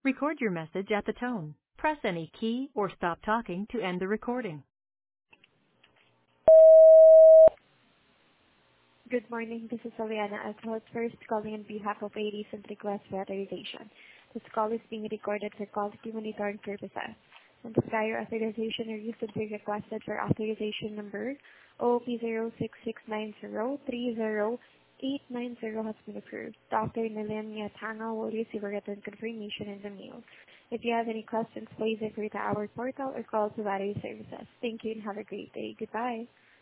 Record your message at the tone. Press any key or stop talking to end the recording. Good morning. This is Eliana Alcott, first calling on behalf of a recent request for authorization. This call is being recorded for quality monitoring purposes. And the prior authorization or recently requested for authorization number OP0669030 has been approved. Dr. Nilin Yatanga will receive a written confirmation in the mail. If you have any questions, please refer to our portal or call to Battery Services. Thank you and have a great day. Goodbye.